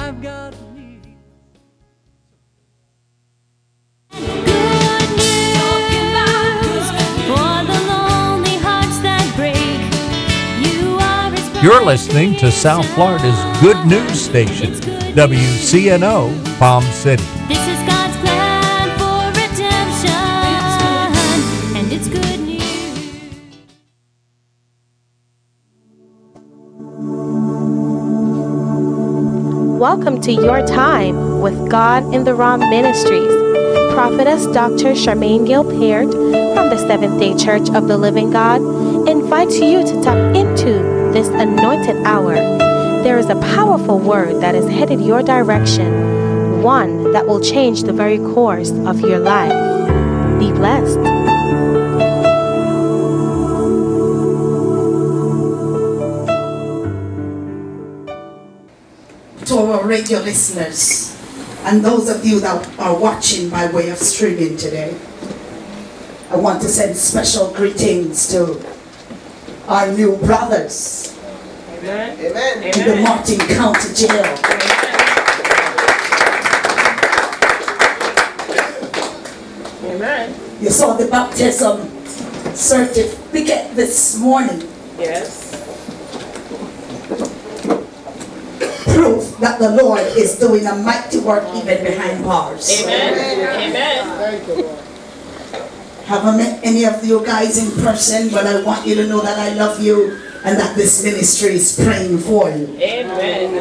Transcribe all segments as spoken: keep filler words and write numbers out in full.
I've got need. Good news for the lonely hearts that break. You are His You're listening to South Florida's Good News Station, W C N O, Palm City. This is God's plan for redemption, and it's good news. Welcome to Your Time with God in the Raw Ministries. Prophetess Doctor Charmaine Gill Peart from the Seventh-day Church of the Living God invites you to tap into this anointed hour. There is a powerful word that is headed your direction, one that will change the very course of your life. Be blessed. To our radio listeners and those of you that are watching by way of streaming today, I want to send special greetings to our new brothers Amen. Amen. in the Martin County Jail. Amen. You saw the baptism certificate this morning. Yes. Proof that the Lord is doing a mighty work even behind bars. Amen. Amen. Thank you, Lord. Haven't met any of you guys in person, but I want you to know that I love you and that this ministry is praying for you. Amen.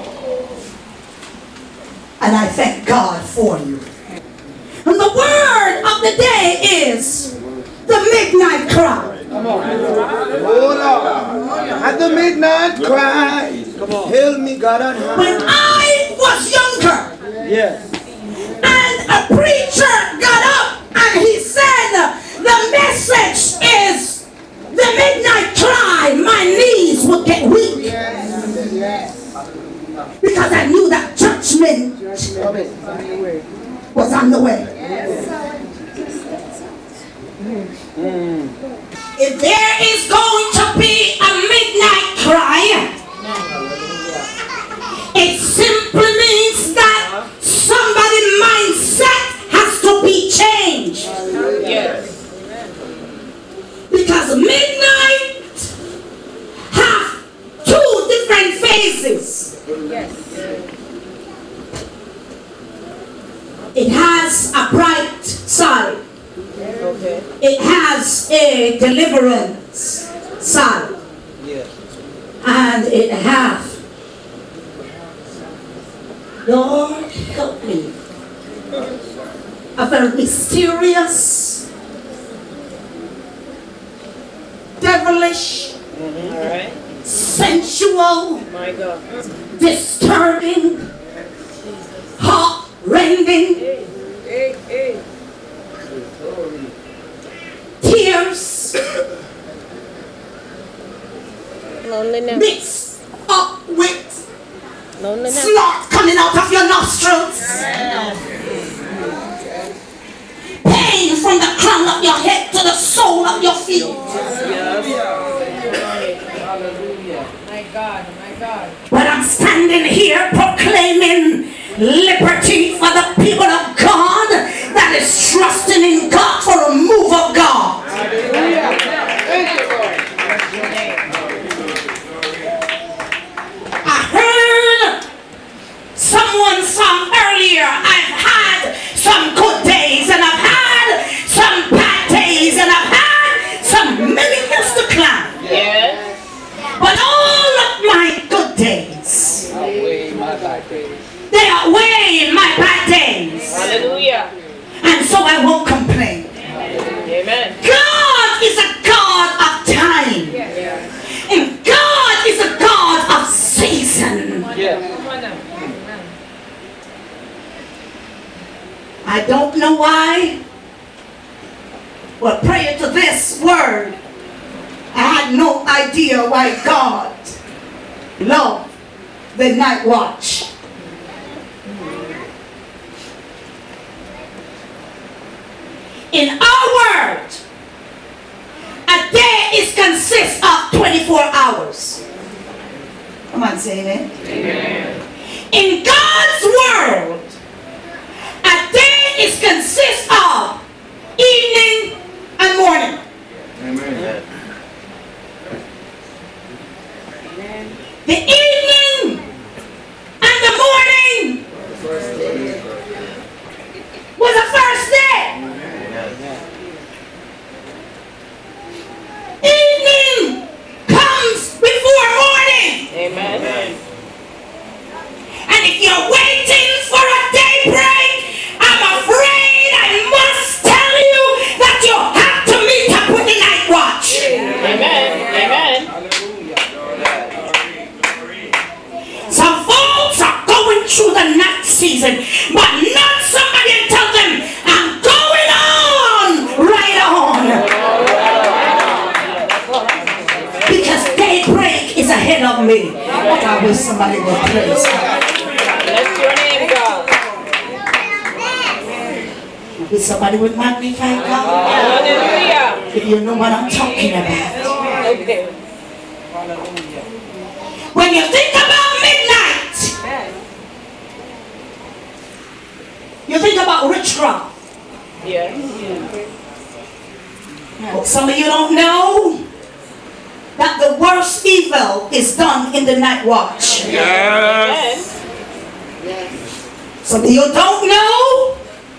And I thank God for you. And the word of the day is the midnight cry. Come on. Hold on. At the midnight cry, heal me, God on high. When I was younger, Yes. and a preacher got up and he said, the message is the midnight cry, my knees would get weak. Yes. Because I knew that judgment was on the way. If there is going to be a midnight cry, it simply means that somebody's mindset has to be changed. Yes. Because midnight have two different phases. It has a bright side. Okay. It has a deliverance side. Yes. And it has, Lord help me, a very mysterious, devilish, All right. sensual, My God. disturbing, heart-rending, Hey. Hey. Hey. tears Loneliness. mixed up with Loneliness. snot coming out of your nostrils. Pain from the crown of your head to the sole of your feet. Hallelujah. My God. My God. But I'm standing here proclaiming liberty for the people of God that is trusting in God for a move of God. Hallelujah. Thank you, Lord. I heard someone song earlier. I've had some good days and I've had some bad days and I've had some many hills to climb. Yes. But all of my good days, Away my bad days. they outweigh my bad days. Hallelujah. And so I won't complain. Amen. God is a God of time. And God is a God of season. Yes. I don't know why, but prior to this word, I had no idea why God loved the night watch. In our word, a day is consists of twenty-four hours. Come on, say it. Amen. In God's season. But not somebody and tell them, I'm going on, right on. Because daybreak is ahead of me. But I wish somebody would praise God. Bless your name, God. If somebody would magnify God. Hallelujah. If you know what I'm talking about. Okay. When you think about midnight, you think about witchcraft. Yes. But some of you don't know that the worst evil is done in the night watch. Yes. Some of you don't know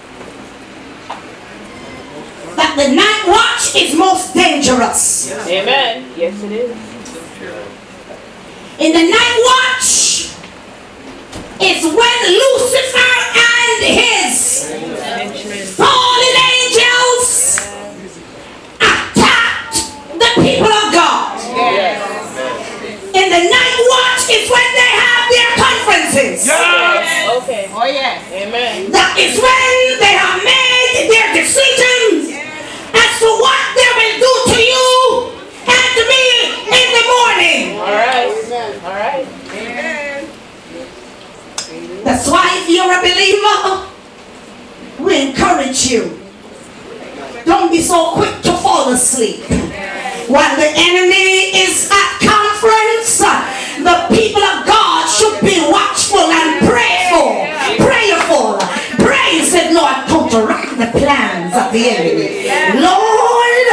that the night watch is most dangerous. Amen. Yes, it is. In the night watch is when Lucifer and his fallen angels attacked the people of God. Yes. In the night watch is when they have their conferences. Okay. Oh, yeah. Amen. That is when they have made their decisions as to what they will do to you and to me in the morning. All right. All right. Amen. That's why if you're a believer, we encourage you. Don't be so quick to fall asleep. While the enemy is at conference, the people of God should be watchful and prayerful. Prayerful. Praise the Lord, counteract the plans of the enemy. Lord,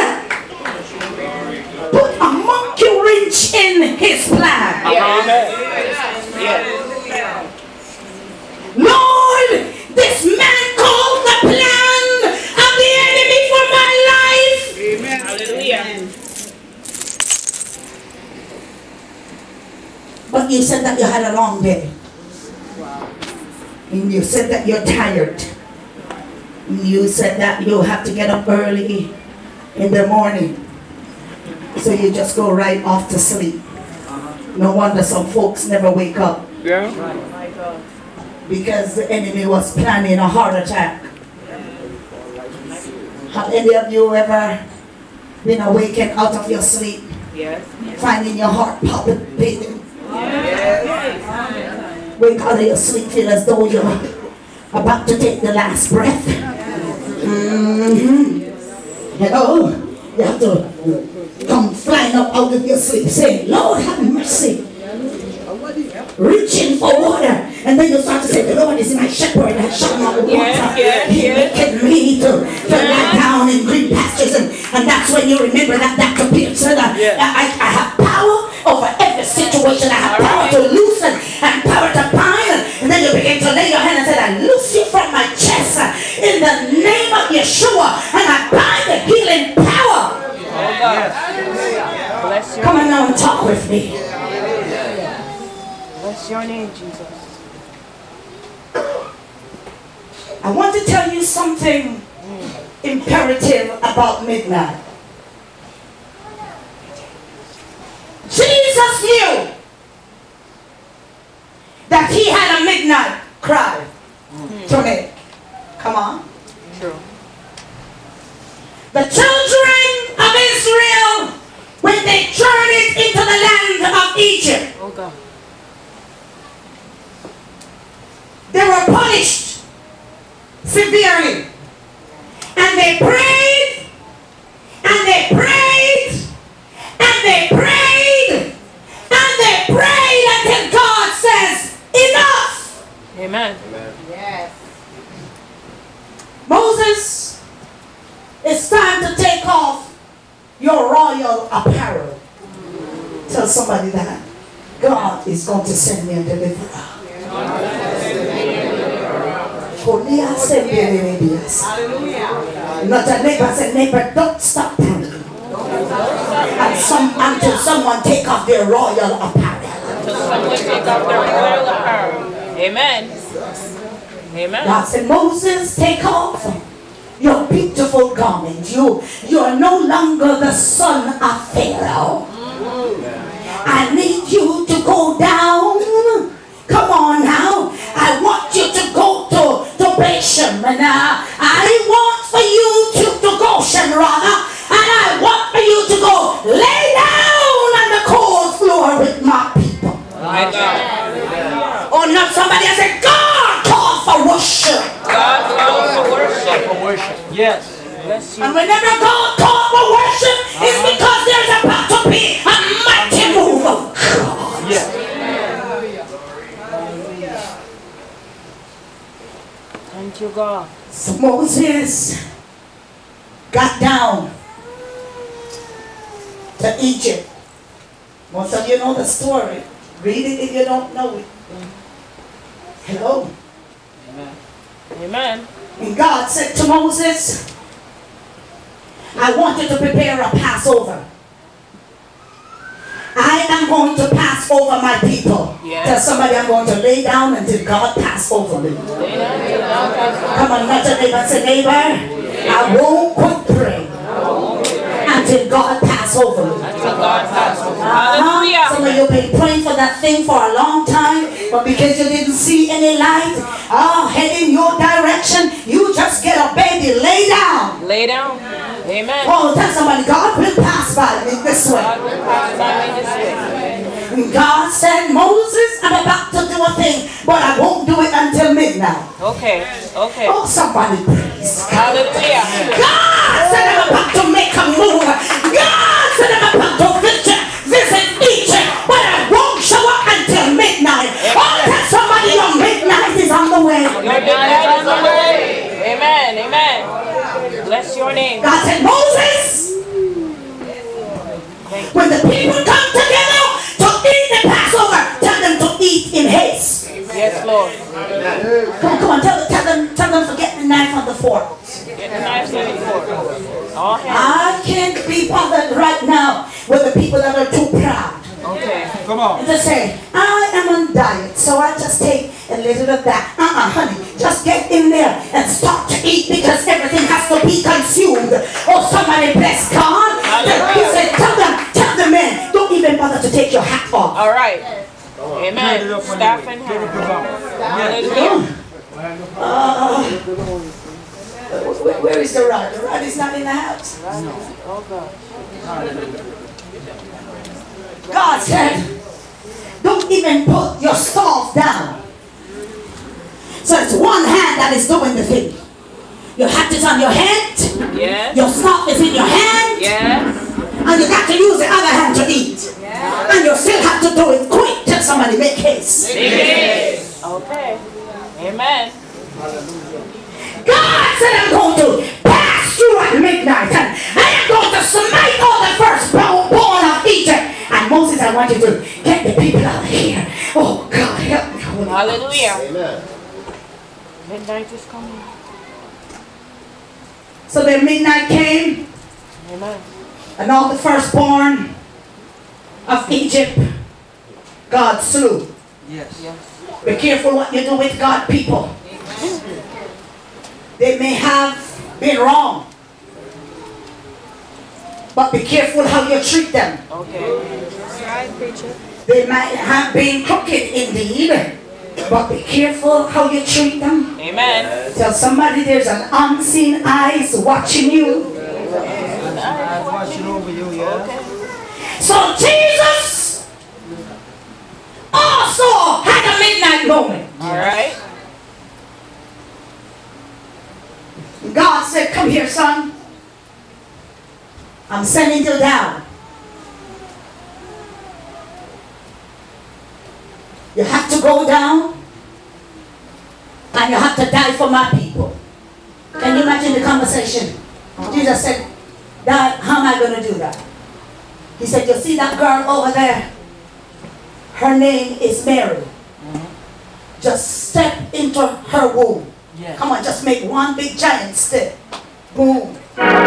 put a monkey wrench in his plan. Yes. Lord, this man called the plan of the enemy for my life. Amen. Hallelujah. But you said that you had a long day. And you said that you're tired. And you said that you have to get up early in the morning. So you just go right off to sleep. No wonder some folks never wake up. Yeah. Because the enemy was planning a heart attack. Have any of you ever been awakened out of your sleep? Yes. Finding your heart palpitating? Yes. Wake out of your sleep, feel as though you're about to take the last breath. Mm-hmm. Hello? You have to come flying up out of your sleep saying, Lord, have mercy. Reaching for water. And then you start to say, the Lord is my shepherd. I shall not want. Yes, yes, He yes. maketh me to, to lie down in green pastures. And, and that's when you remember that Doctor Pierce said, I, Yes. I, I have power over every situation. I have power to loosen and power to bind. And then you begin to lay your hand and say, I loose you from my chest uh, in the name of Yeshua. And I bind the healing power. Oh, God. Bless your Come on now and talk with me. Bless your name, Jesus. I want to tell you something imperative about midnight. Jesus knew that he had a midnight cry to make. Come on. True. The children of Israel, when they journeyed into the land of Egypt, Oh, God. they were punished severely. And they prayed, and they prayed, and they prayed, and they prayed until God says, enough. Amen. Yes. Moses, it's time to take off your royal apparel. Tell somebody that God is going to send me a deliverer. Not a neighbor said, neighbor, don't stop praying. And some, until someone take off their royal apparel. Until someone take off their royal apparel. Amen. Amen. God said, Moses, take off your beautiful garment. You, you are no longer the son of Pharaoh. I need you to go down. Come on now. I want you to go I said, God called for worship. God calls for worship. For worship. Yes. Bless you. And whenever God calls for worship, it's because there's about to be a mighty move of God. Yes. Thank you, God. So Moses got down to Egypt. Most of you know the story. Read it if you don't know it. Hello. Amen. And God said to Moses, I want you to prepare a Passover. I am going to pass over my people. Yes. Tell somebody I'm going to lay down until God pass over me. Lay down, lay down, pass on. Come on, nudge your neighbor and say, neighbor, I won't quit praying until God pass over me. Until God pass over. Uh-huh. Hallelujah. Some of you have been praying for that thing for a long time, but because you didn't see any light, oh, heading your direction, you just get a baby, lay down. Lay down. Amen. Oh, tell somebody, God will pass by me this way. God will pass by me this way. And God said, Moses, I'm about to do a thing, but I won't do it until midnight. Okay. Okay. Oh, somebody praise. Hallelujah. God said, I'm about to make a move. God said, I'm about to visit, visit Egypt, but I won't show up until midnight. Oh, tell somebody your midnight is on the way. Your midnight is on the way. Amen. Amen. Bless your name. God said, Moses, when the people come together to eat the Passover, tell them to eat in haste. Yes, Lord. Come on, come on, tell, tell them, tell them to get the knife on the fork. Get the knife ready for it. All hands. I can't be bothered right now with the people that are too proud. Okay. Come on. Just say, I am on diet, so I just take a little of that. Uh-uh, honey, just get in there and start to eat because everything has to be consumed. Oh, somebody bless God. He said, tell them, tell the men, don't even bother to take your hat off. All right. Amen. Staff in hand. Hallelujah. Uh, where, where is the rod? The rod is not in the house. Oh, God. God said, don't even put your staff down. So it's one hand that is doing the thing. Your hat is on your head. Yes. Your staff is in your hand. Yes. And you got to use the other hand to eat. Yes. And you still have to do it quick. Tell somebody, make haste. Make haste. Okay. Amen. God said, I'm going to pass through at midnight. And I am going to smite all the firstborn of Egypt. And Moses, I want you to get the people out of here. Oh, God, help me. Holy Hallelujah. Amen. Midnight is coming. So then midnight came. Amen. And all the firstborn of Egypt, God slew. Yes. Yes. Be careful what you do with God, people. They may have been wrong, but be careful how you treat them. Okay. They might have been crooked indeed, but be careful how you treat them. Amen. Tell somebody there's an unseen eyes watching you. I'm watching over you, yeah. So Jesus also had a midnight moment. All right. God said, come here, son. I'm sending you down. You have to go down and you have to die for my people. Can you imagine the conversation? Jesus said, Dad, how am I going to do that? He said, you see that girl over there? Her name is Mary. Just step into her womb. Yes. Come on, just make one big giant step. Boom.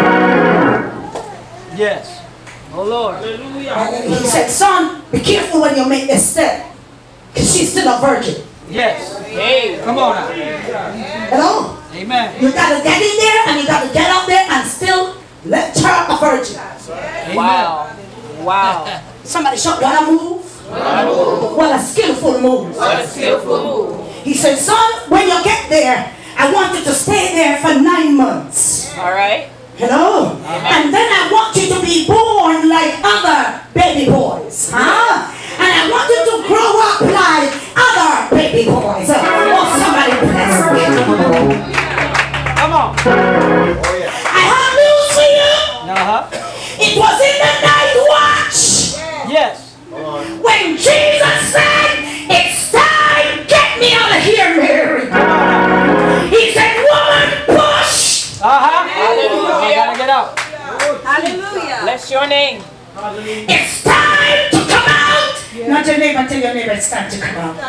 Yes. Oh, Lord. And he said, son, be careful when you make this step. Because she's still a virgin. Yes. Hey. Come on now. Hello? Amen. You got to get in there and you got to get up there and still let her a virgin. Amen. Wow. Wow. Somebody shout, what a move. What a skillful move. What a skillful move. He said, son, when you get there, I want you to stay there for nine months. All right. Hello? And then I want you to be born like other baby boys. Huh? And I want you to grow up like other baby boys. Oh, somebody bless me. Come on. I have news for you. Uh-huh. It was in the night watch Yes. when Jesus said, it's time, get me out of here, Mary. He said, woman, push. Uh-huh. Hallelujah. You gotta get out. Hallelujah. Bless your name. It's time to come out. Not your neighbor, tell your neighbor it's time to come out.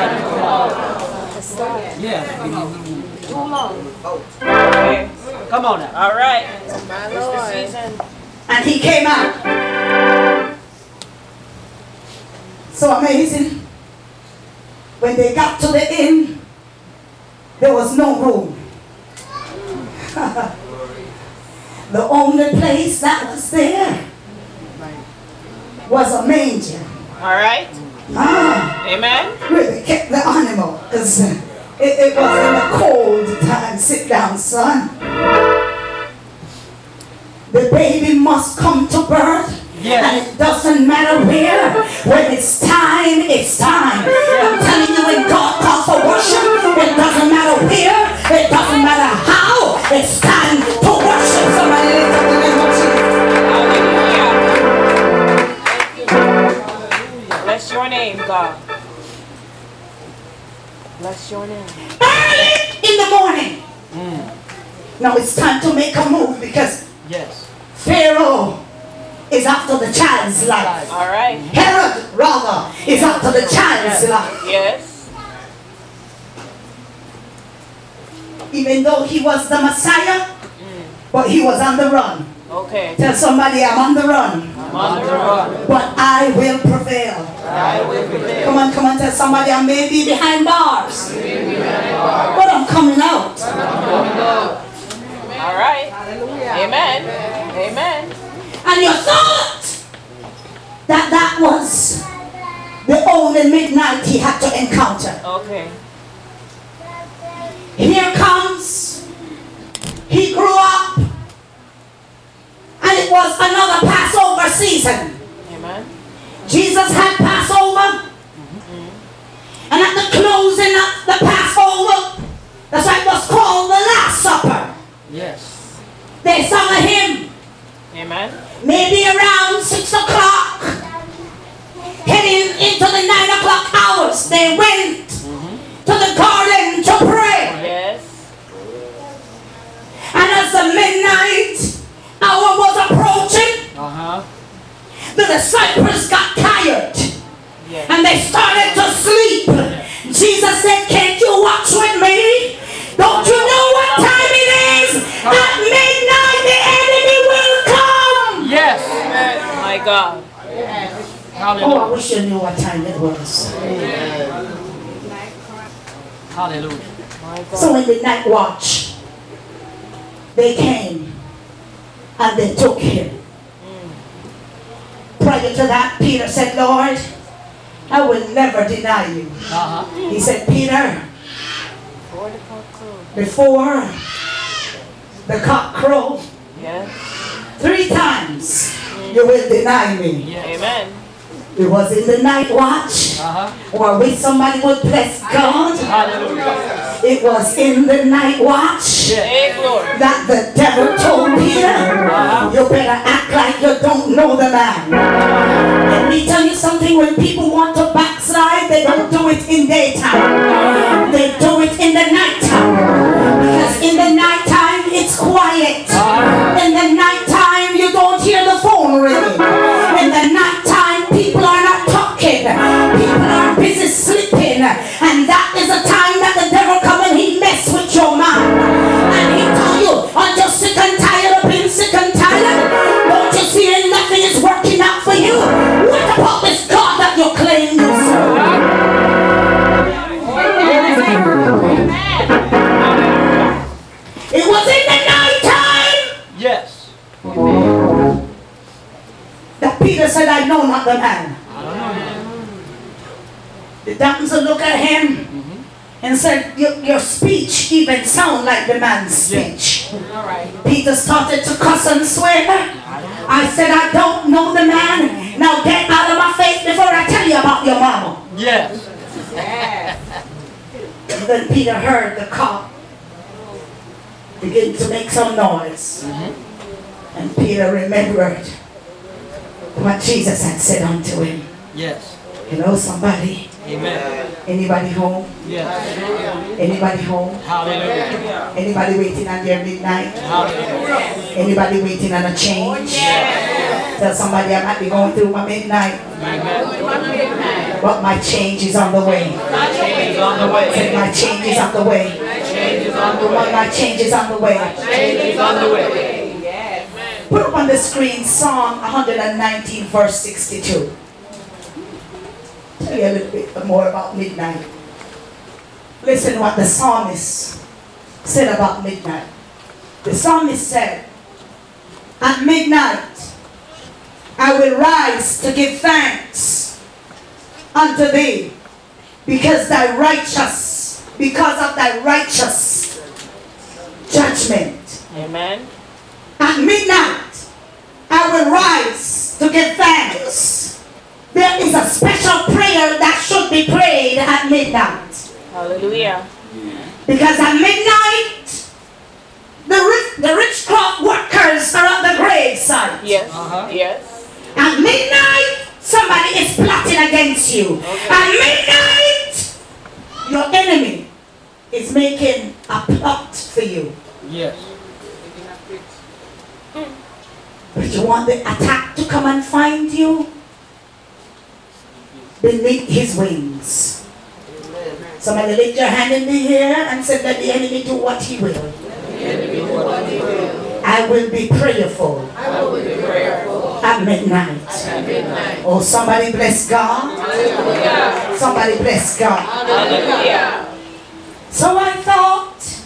Yeah. Okay. Come on now. All right. My It's the Lord. season. And he came out. So amazing. When they got to the inn, there was no room. The only place that was there was a manger. All right. Ah, Amen. where they kept the animal. Because it, it was in the cold time. Sit down, son. The baby must come to birth. Yes. And it doesn't matter where. When it's time, it's time. I'm telling you, when God calls for worship, it doesn't matter where. It doesn't matter how. It's time to worship. Somebody lift up the name of Jesus. Hallelujah. Bless your name, God. Bless your name. Early in the morning. Now it's time to make a move because Yes. Pharaoh is after the child's life. All right. Herod, rather, is after the child's life. Yes. Even though he was the Messiah, but he was on the run. Okay. Tell somebody, I'm on the run, I'm on the run. but I will prevail. I will prevail. Come on, come on, tell somebody, I may be behind bars, but I'm coming out. All right. Amen. Amen. And you thought that that was the only midnight he had to encounter. Okay. Here comes, he grew up, and it was another Passover season. Amen. Jesus had Passover, and at the closing of the Passover, that's why it was called the Last Supper. Yes. They sung a hymn, Amen. maybe around six o'clock, heading into the nine o'clock hours. They went to the garden to pray. Yes. And as the midnight hour was approaching, Uh-huh. the disciples got tired Yes. and they started to sleep. Jesus said, can't you watch with me? Don't you know what time it is? At midnight the enemy will come. Yes. My God. Oh, I Hallelujah. wish you knew what time it was. Hallelujah. My God. So in the night watch, they came and they took him. Prior to that, Peter said, Lord, I will never deny you. Uh-huh. He said, Peter, Before the cock crow. before the cock crow, Yes. three times you will deny me. Yes. Amen. It was in the night watch, Uh-huh. or with somebody would bless God. Hallelujah. It was in the night watch Hey, glory. that the devil told Peter, you better act like you don't know the man. Let me tell you something, when people want to backslide, they don't do it in daytime. They do it in the nighttime. Because in the nighttime, it's quiet. In the nighttime, you don't hear the phone ringing. In the nighttime, people are not talking. People are busy sleeping. And that is the time that the devil comes and he mess with your mind. And he tell you, aren't you sick and tired of being sick and tired? Don't you see that nothing is working out for you? What about this God that you claim you serve? It was in the night time Yes. that Peter said, I know not the man. The damsel looked at him and said, your, your speech even sound like the man's speech. All right. Peter started to cuss and swear. I said, I don't know the man. Now get out of my face before I tell you about your mama. Yes. And then Peter heard the cock begin to make some noise. And Peter remembered what Jesus had said unto him. Yes. Hello, somebody. Amen. Anybody home? Yes. Anybody home? Hallelujah. Anybody waiting on their midnight? Hallelujah. Anybody waiting on a change? Tell somebody I might be going through my midnight. Amen. But my change is on the way. My change is on the way. Say, my change is on the way. Change is on the way. My change is on the way. Change is on the way. Put up on the screen Psalm one nineteen verse sixty-two. Tell you a little bit more about midnight. Listen what the psalmist said about midnight. The psalmist said, at midnight I will rise to give thanks unto thee, because thy righteous, because of thy righteous judgment. Amen. At midnight I will rise to give thanks. There is a special prayer that should be prayed at midnight. Hallelujah. Because at midnight, the rich, the rich crop workers are at the graveside. Yes. Uh-huh. Yes. At midnight, somebody is plotting against you. Okay. At midnight, your enemy is making a plot for you. Yes. But you want the attack to come and find you beneath his wings. Somebody lift your hand in the air and say, let the enemy do what he will. I will be prayerful, I will be prayerful at midnight. at midnight. Oh, somebody bless God. Hallelujah. Somebody bless God. Hallelujah. So I thought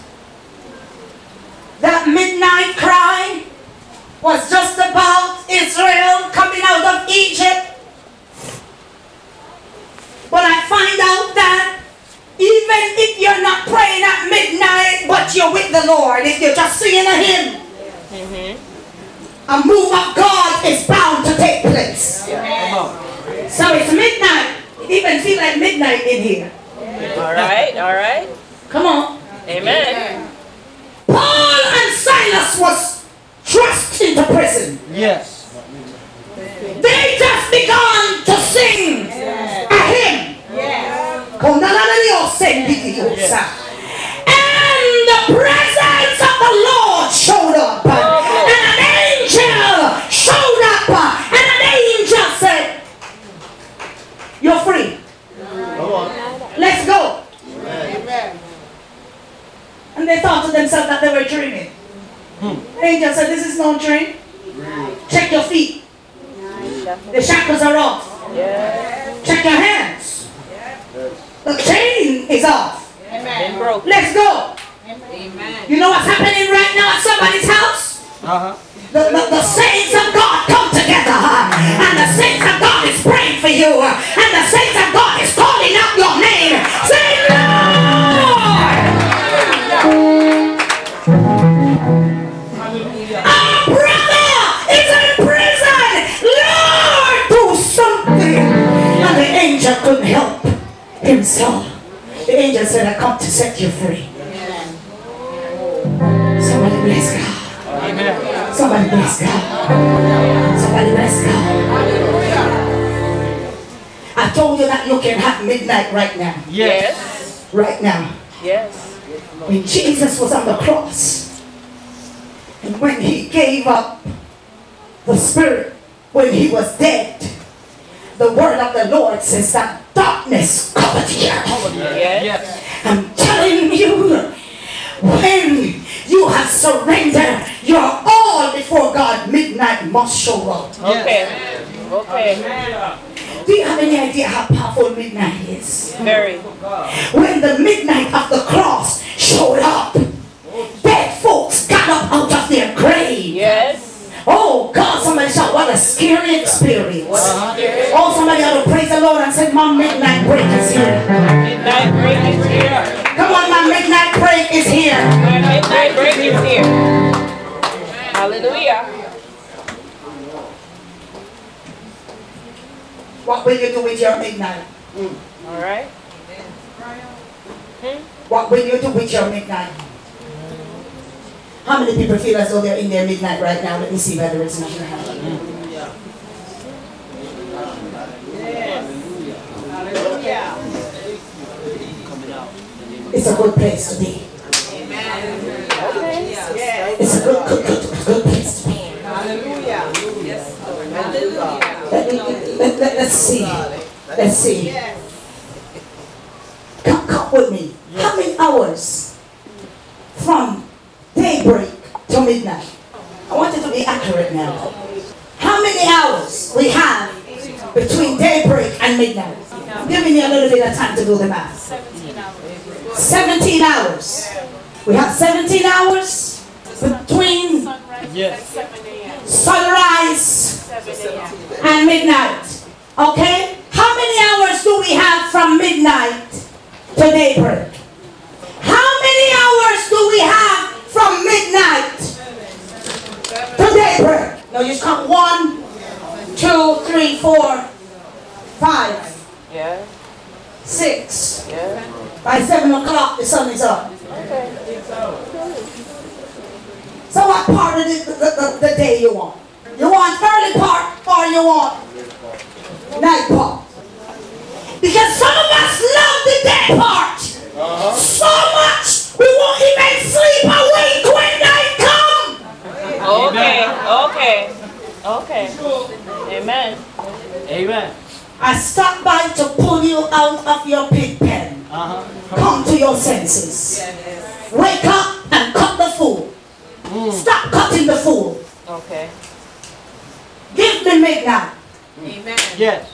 that midnight cry was just about Israel coming out of Egypt. But I find out that even if you're not praying at midnight, but you're with the Lord, if you're just singing a hymn, Mm-hmm. a move of God is bound to take place. Come on. So it's midnight. It even feels like midnight in here. All right. All right. Come on. Amen. Paul and Silas was thrust into prison. Yes. They just began to sing a hymn. And the presence of the Lord showed up. And an angel showed up. And an angel said, you're free. Let's go. And they thought to themselves that they were dreaming. The angel said, this is no dream. Check your feet. The shackles are off. Yes. Check your hands. The chain is off. Been broke. Let's go. You know what's happening right now at somebody's house? Uh-huh. The, the, the saints of God come together. And the saints of God is praying for you. And the saints of God is calling out your name. Say, Lord! Our brother is in prison. Lord, do something. And the angel couldn't help himself. The angel said, I come to set you free. Somebody bless God. Amen. Somebody bless God. Somebody bless God. I told you that you can have midnight right now. Yes. Right now. Yes. When Jesus was on the cross, and when he gave up the spirit, when he was dead, the word of the Lord says that darkness covered the earth. Yes. Yes. I'm telling you, when you have surrendered your all before God, midnight must show up. Okay. Okay. Do you have any idea how powerful midnight is? Very. When the midnight of the cross showed up, dead folks got up out of their grave. Yes. Oh God, somebody shout, what a scary experience. Oh, somebody ought to praise the Lord and say, my midnight break is here. Midnight break is here. Come on, my midnight break is here. My midnight break is here. Hallelujah. What will you do with your midnight? All right. What will you do with your midnight? How many people feel as though they're in their midnight right now? Let me see whether it's not your hand. It's a good place to be. It's a good, good, good, good place to be. Hallelujah. Yes, Lord. Hallelujah. Let, let, let, let, let's see. Let's see. Come, come with me. How many hours from daybreak to midnight? I want you to be accurate now. How many hours we have between daybreak and midnight? I'm giving you a little bit of time to do the math. seventeen hours. We have seventeen hours between sunrise and midnight. Okay? How many hours do we have from midnight to daybreak? How many hours do we have from midnight to daybreak? Now you count one, two, three, four, five, Yeah. six. Yeah. By seven o'clock the sun is up. So what part of the, the, the, the day you want? You want early part or you want night part? Because some of us love the day part so much we won't even sleep awake when night comes. Okay. Okay. Okay. Amen. Amen. I stopped by to pull you out of your pig pen. Uh-huh. Come to your senses. Wake up and cut the fool. Stop cutting the fool. Okay. Give me midnight. Amen. Yes.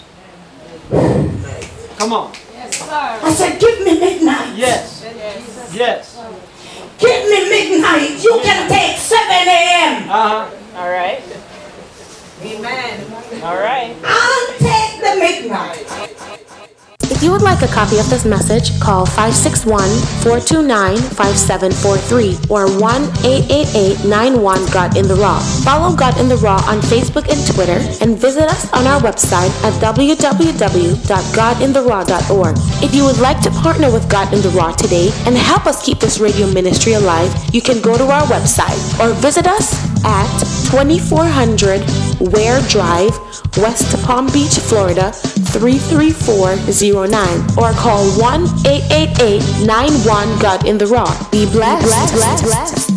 Come on. I said, give me midnight. Yes. Yes. Give me midnight. You can take seven a.m. Uh-huh. All right. Amen. All right. I'll take the midnight. If you would like a copy of this message, call five six one, four two nine, five seven four three or one eight eight eight, nine one, God in the Raw. Follow God in the Raw on Facebook and Twitter, and visit us on our website at w w w dot god in the raw dot org. If you would like to partner with God in the Raw today and help us keep this radio ministry alive, you can go to our website or visit us at twenty-four hundred Ware Drive, West Palm Beach, Florida three three four zero nine, or call one eight eight eight, nine one, God in the Raw. Be blessed. Be blessed. Blessed. Blessed.